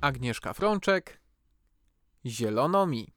Agnieszka Frączek. Zielono mi.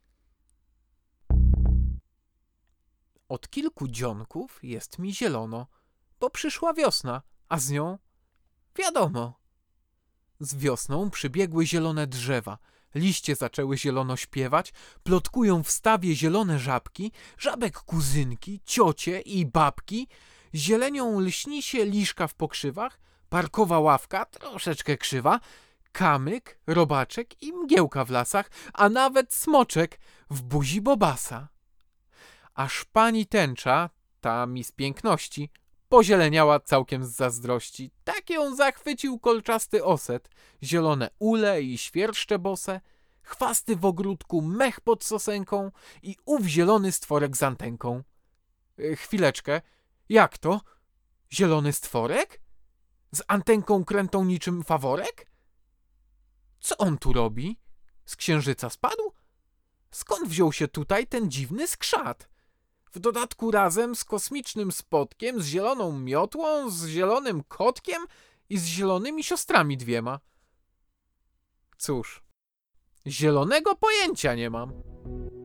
Od kilku dzionków jest mi zielono, bo przyszła wiosna, a z nią wiadomo. Z wiosną przybiegły zielone drzewa, liście zaczęły zielono śpiewać, plotkują w stawie zielone żabki, żabek kuzynki, ciocie i babki, zielenią lśni się liszka w pokrzywach, parkowa ławka, troszeczkę krzywa, kamyk, robaczek i mgiełka w lasach, a nawet smoczek w buzi bobasa. Aż pani tęcza, ta mi z piękności, pozieleniała całkiem z zazdrości. Tak ją zachwycił kolczasty oset, zielone ule i świerszcze bose, chwasty w ogródku, mech pod sosenką i ów zielony stworek z antenką. Chwileczkę, jak to? Zielony stworek? Z antenką krętą niczym faworek? Co on tu robi? Z księżyca spadł? Skąd wziął się tutaj ten dziwny skrzat? W dodatku razem z kosmicznym spotkiem, z zieloną miotłą, z zielonym kotkiem i z zielonymi siostrami dwiema. Cóż, zielonego pojęcia nie mam.